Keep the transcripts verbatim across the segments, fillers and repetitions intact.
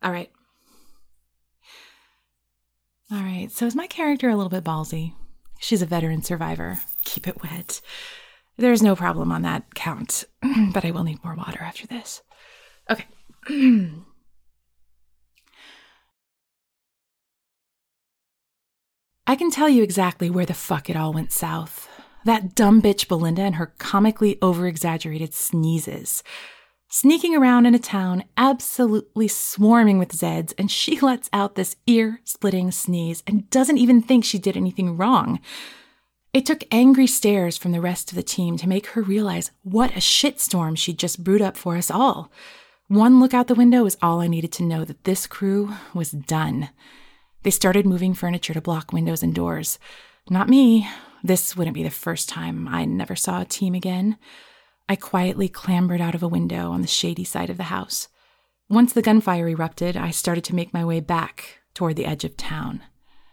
All right. All right, so is my character a little bit ballsy? She's a veteran survivor. Keep it wet. There's no problem on that count, but I will need more water after this. Okay. I can tell you exactly where the fuck it all went south. That dumb bitch Belinda and her comically over-exaggerated sneezes. Sneaking around in a town absolutely swarming with Zeds, and she lets out this ear-splitting sneeze and doesn't even think she did anything wrong. It took angry stares from the rest of the team to make her realize what a shitstorm she'd just brewed up for us all. One look out the window was all I needed to know that this crew was done. They started moving furniture to block windows and doors. Not me. This wouldn't be the first time I never saw a team again. I quietly clambered out of a window on the shady side of the house. Once the gunfire erupted, I started to make my way back toward the edge of town.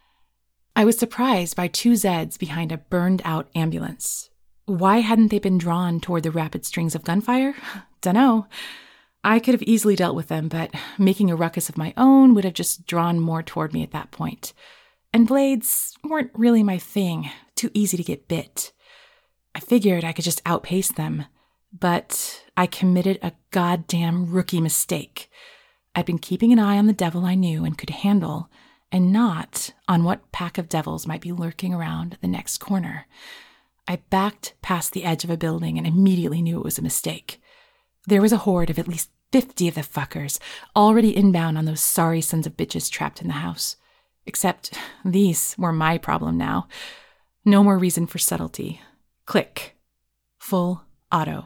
I was surprised by two Zeds behind a burned-out ambulance. Why hadn't they been drawn toward the rapid strings of gunfire? Dunno. I could have easily dealt with them, but making a ruckus of my own would have just drawn more toward me at that point. And blades weren't really my thing, too easy to get bit. I figured I could just outpace them. But I committed a goddamn rookie mistake. I'd been keeping an eye on the devil I knew and could handle, and not on what pack of devils might be lurking around the next corner. I backed past the edge of a building and immediately knew it was a mistake. There was a horde of at least fifty of the fuckers, already inbound on those sorry sons of bitches trapped in the house. Except these were my problem now. No more reason for subtlety. Click. Full auto.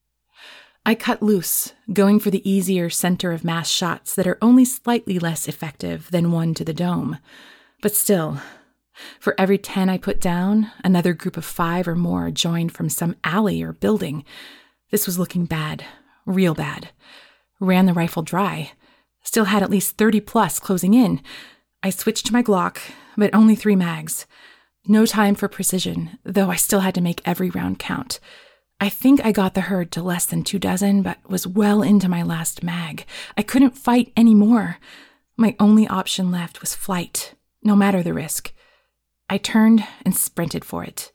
I cut loose, going for the easier center of mass shots that are only slightly less effective than one to the dome. But still, for every ten I put down, another group of five or more joined from some alley or building. This was looking bad, real bad. Ran the rifle dry. Still had at least thirty plus closing in. I switched to my Glock, but only three mags. No time for precision, though I still had to make every round count. I think I got the herd to less than two dozen, but was well into my last mag. I couldn't fight anymore. My only option left was flight, no matter the risk. I turned and sprinted for it.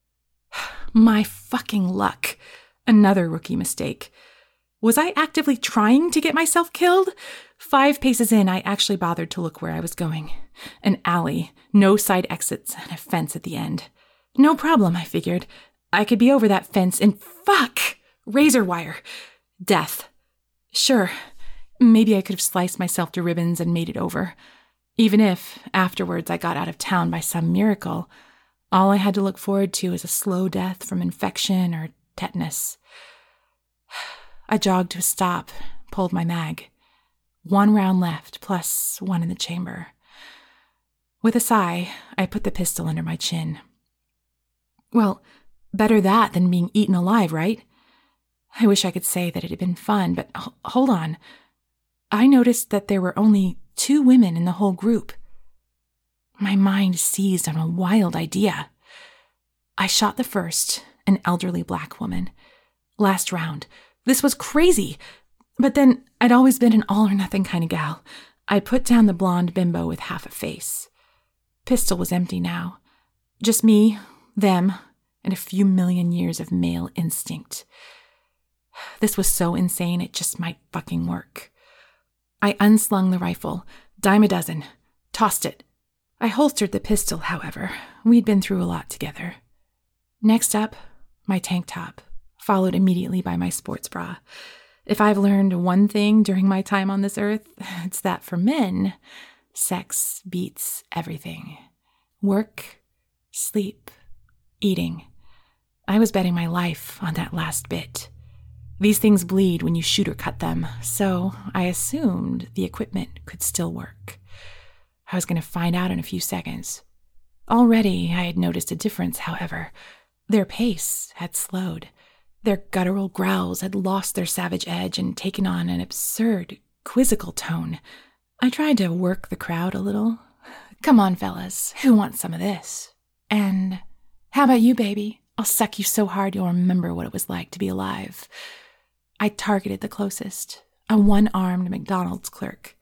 My fucking luck. Another rookie mistake. Was I actively trying to get myself killed? Five paces in, I actually bothered to look where I was going. An alley, no side exits, and a fence at the end. No problem, I figured. I could be over that fence and fuck! Razor wire. Death. Sure, maybe I could have sliced myself to ribbons and made it over. Even if, afterwards, I got out of town by some miracle, all I had to look forward to is a slow death from infection or tetanus. I jogged to a stop, pulled my mag. One round left, plus one in the chamber. With a sigh, I put the pistol under my chin. Well, better that than being eaten alive, right? I wish I could say that it had been fun, but h- hold on. I noticed that there were only two women in the whole group. My mind seized on a wild idea. I shot the first, an elderly black woman. Last round. This was crazy. But then I'd always been an all-or-nothing kind of gal. I put down the blonde bimbo with half a face. Pistol was empty now. Just me, them, and a few million years of male instinct. This was so insane it just might fucking work. I unslung the rifle, dime a dozen, tossed it. I holstered the pistol, however. We'd been through a lot together. Next up, my tank top, followed immediately by my sports bra. If I've learned one thing during my time on this earth, it's that for men, sex beats everything. Work, sleep, eating. I was betting my life on that last bit. These things bleed when you shoot or cut them, so I assumed the equipment could still work. I was going to find out in a few seconds. Already I had noticed a difference, however. Their pace had slowed. Their guttural growls had lost their savage edge and taken on an absurd, quizzical tone. I tried to work the crowd a little. Come on, fellas, who wants some of this? And how about you, baby? I'll suck you so hard you'll remember what it was like to be alive. I targeted the closest, a one-armed McDonald's clerk.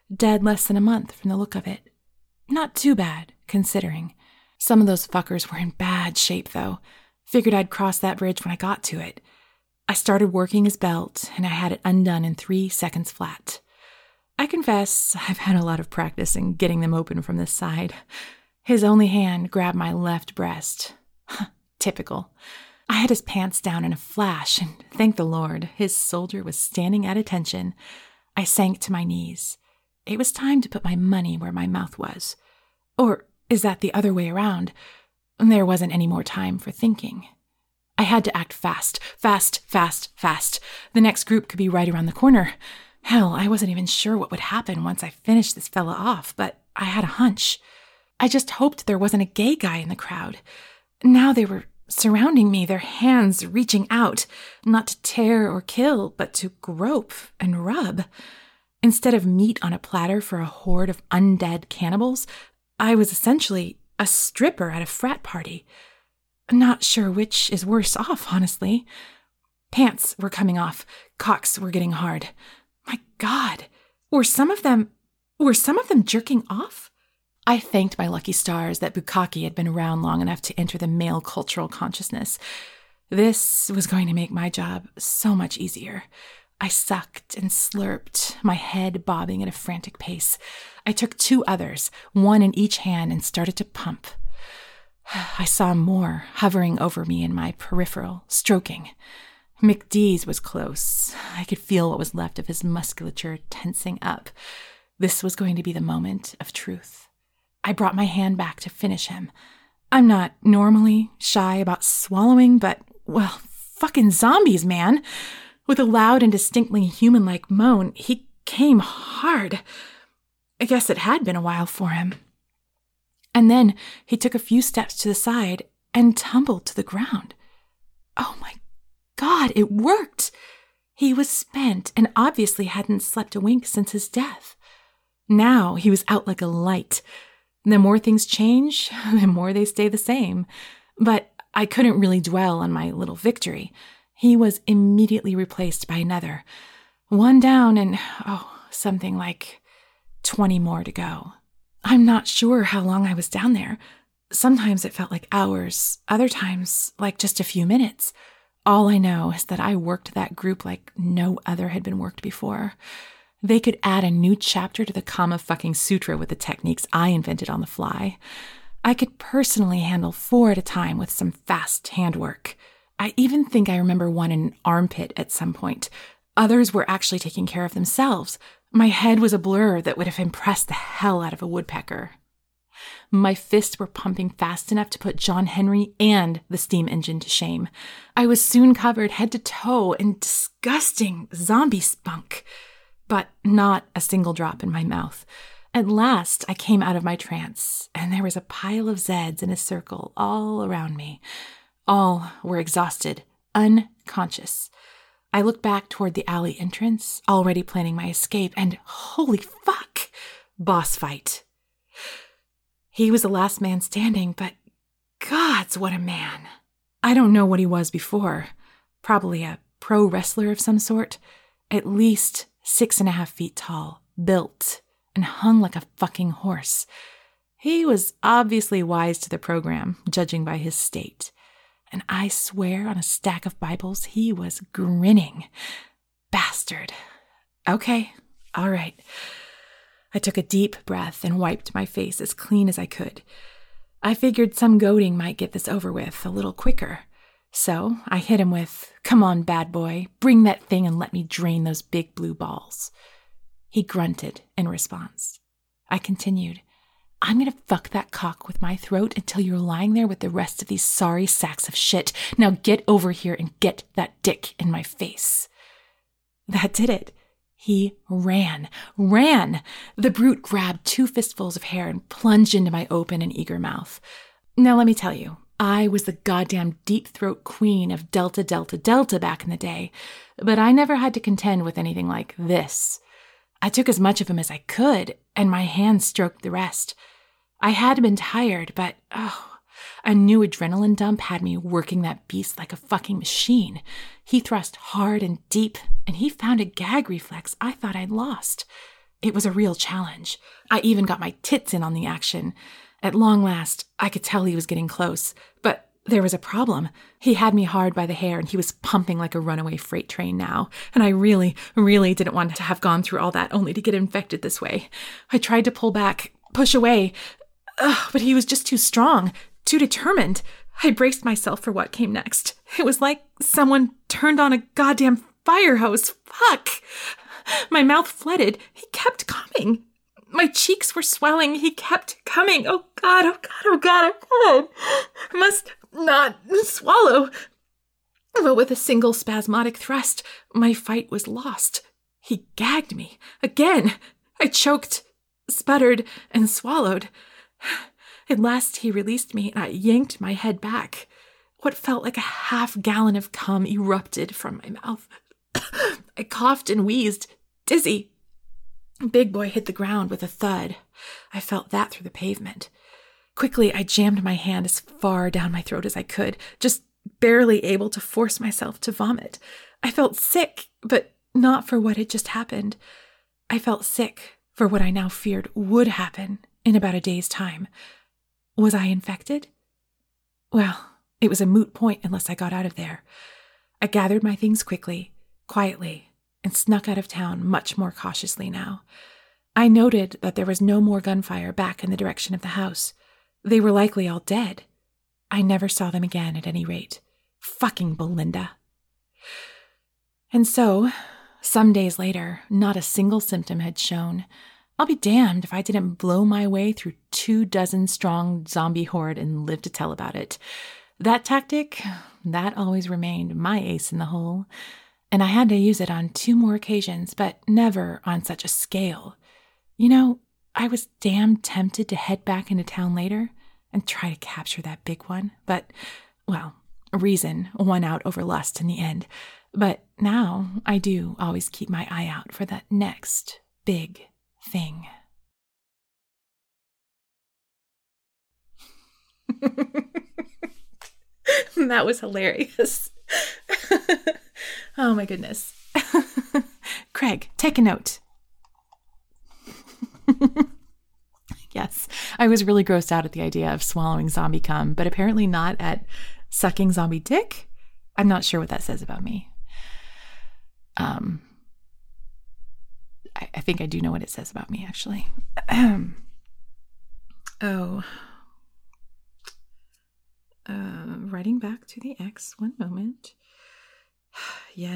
Dead less than a month from the look of it. Not too bad, considering. Some of those fuckers were in bad shape, though. Figured I'd cross that bridge when I got to it. I started working his belt, and I had it undone in three seconds flat. I confess, I've had a lot of practice in getting them open from this side. His only hand grabbed my left breast. Typical. I had his pants down in a flash, and thank the Lord, his soldier was standing at attention. I sank to my knees. It was time to put my money where my mouth was. Or is that the other way around? There wasn't any more time for thinking. I had to act fast, fast, fast, fast. The next group could be right around the corner. Hell, I wasn't even sure what would happen once I finished this fella off, but I had a hunch. I just hoped there wasn't a gay guy in the crowd. Now they were surrounding me, their hands reaching out, not to tear or kill, but to grope and rub. Instead of meat on a platter for a horde of undead cannibals, I was essentially a stripper at a frat party. Not sure which is worse off, honestly. Pants were coming off. Cocks were getting hard. My God, were some of them, were some of them jerking off? I thanked my lucky stars that bukkake had been around long enough to enter the male cultural consciousness. This was going to make my job so much easier. I sucked and slurped, my head bobbing at a frantic pace. I took two others, one in each hand, and started to pump. I saw more hovering over me in my peripheral, stroking. McDee's was close. I could feel what was left of his musculature tensing up. This was going to be the moment of truth. I brought my hand back to finish him. I'm not normally shy about swallowing, but, well, fucking zombies, man. With a loud and distinctly human-like moan, he came hard. I guess it had been a while for him. And then he took a few steps to the side and tumbled to the ground. Oh my God, it worked! He was spent and obviously hadn't slept a wink since his death. Now he was out like a light. The more things change, the more they stay the same. But I couldn't really dwell on my little victory. He was immediately replaced by another. One down and, oh, something like twenty more to go. I'm not sure how long I was down there. Sometimes it felt like hours, other times like just a few minutes. All I know is that I worked that group like no other had been worked before. They could add a new chapter to the Kama fucking Sutra with the techniques I invented on the fly. I could personally handle four at a time with some fast handwork. I even think I remember one in an armpit at some point. Others were actually taking care of themselves. My head was a blur that would have impressed the hell out of a woodpecker. My fists were pumping fast enough to put John Henry and the steam engine to shame. I was soon covered head to toe in disgusting zombie spunk, but not a single drop in my mouth. At last, I came out of my trance, and there was a pile of Zeds in a circle all around me. All were exhausted, unconscious. I looked back toward the alley entrance, already planning my escape, and holy fuck, boss fight. He was the last man standing, but gods, what a man. I don't know what he was before. Probably a pro wrestler of some sort. At least six and a half feet tall, built, and hung like a fucking horse. He was obviously wise to the program, judging by his state. And I swear on a stack of Bibles, he was grinning. Bastard. Okay, all right. I took a deep breath and wiped my face as clean as I could. I figured some goading might get this over with a little quicker. So I hit him with, "Come on, bad boy, bring that thing and let me drain those big blue balls." He grunted in response. I continued, "I'm gonna fuck that cock with my throat until you're lying there with the rest of these sorry sacks of shit. Now get over here and get that dick in my face." That did it. He ran, ran. The brute grabbed two fistfuls of hair and plunged into my open and eager mouth. Now let me tell you, I was the goddamn deep throat queen of Delta, Delta, Delta back in the day, but I never had to contend with anything like this. I took as much of him as I could, and my hands stroked the rest. I had been tired, but, oh, a new adrenaline dump had me working that beast like a fucking machine. He thrust hard and deep, and he found a gag reflex I thought I'd lost. It was a real challenge. I even got my tits in on the action. At long last, I could tell he was getting close, but there was a problem. He had me hard by the hair and he was pumping like a runaway freight train now. And I really, really didn't want to have gone through all that only to get infected this way. I tried to pull back, push away, Ugh, but he was just too strong, too determined. I braced myself for what came next. It was like someone turned on a goddamn fire hose. Fuck! My mouth flooded. He kept coming. My cheeks were swelling. He kept coming. Oh God, oh God, oh God, oh God. I must not swallow. But with a single spasmodic thrust, my fight was lost. He gagged me. Again. I choked, sputtered, and swallowed. At last he released me, and I yanked my head back. What felt like a half gallon of cum erupted from my mouth. I coughed and wheezed, dizzy. Big Boy hit the ground with a thud. I felt that through the pavement. Quickly, I jammed my hand as far down my throat as I could, just barely able to force myself to vomit. I felt sick, but not for what had just happened. I felt sick for what I now feared would happen in about a day's time. Was I infected? Well, it was a moot point unless I got out of there. I gathered my things quickly, quietly, and snuck out of town much more cautiously now. I noted that there was no more gunfire back in the direction of the house. They were likely all dead. I never saw them again at any rate. Fucking Belinda. And so, some days later, not a single symptom had shown. I'll be damned if I didn't blow my way through two dozen strong zombie horde and live to tell about it. That tactic, that always remained my ace in the hole. And I had to use it on two more occasions, but never on such a scale. You know, I was damn tempted to head back into town later and try to capture that big one. But, well, reason won out over lust in the end. But now I do always keep my eye out for that next big thing. That was hilarious. Oh my goodness. Craig, take a note. Yes, I was really grossed out at the idea of swallowing zombie cum, but apparently not at sucking zombie dick. I'm not sure what that says about me. Um, I, I think I do know what it says about me, actually. Oh. Uh, writing back to the ex, one moment. Yeah.